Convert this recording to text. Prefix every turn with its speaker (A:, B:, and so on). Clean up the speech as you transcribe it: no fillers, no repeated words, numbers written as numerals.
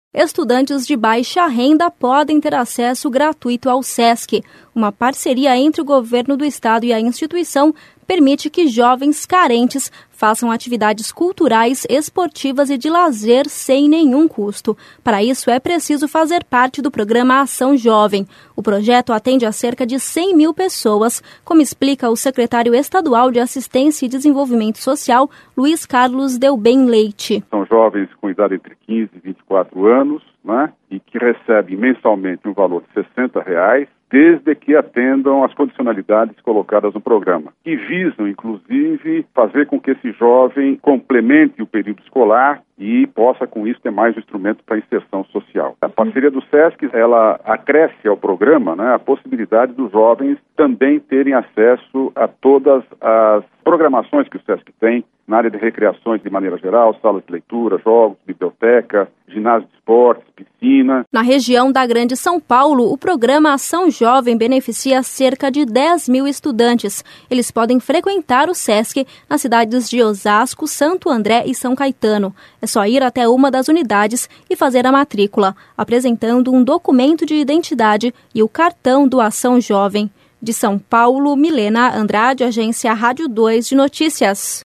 A: Estudantes de baixa renda podem ter acesso gratuito ao SESC. Uma parceria entre o governo do estado e a instituição permite que jovens carentes façam atividades culturais, esportivas e de lazer sem nenhum custo. Para isso, é preciso fazer parte do programa Ação Jovem. O projeto atende a cerca de 100 mil pessoas, como explica o secretário estadual de Assistência e Desenvolvimento Social, Luiz Carlos Delbem Leite.
B: São jovens com idade entre 15 e 24 anos, né, e que recebem mensalmente um valor de R$60, desde que atendam às condicionalidades colocadas no programa, que visam, inclusive, fazer com que esse jovem complemente o período escolar e possa, com isso, ter mais um instrumento para a inserção social. A parceria do SESC, ela acresce ao programa, né, a possibilidade dos jovens também terem acesso a todas as programações que o SESC tem na área de recreações de maneira geral, salas de leitura, jogos, biblioteca, ginásio de esportes, piscina.
A: Na região da Grande São Paulo, o programa Ação Jovem beneficia cerca de 10 mil estudantes. Eles podem frequentar o SESC nas cidades de Osasco, Santo André e São Caetano. É só ir até uma das unidades e fazer a matrícula, apresentando um documento de identidade e o cartão do Ação Jovem. De São Paulo, Milena Andrade, Agência Rádio 2 de Notícias.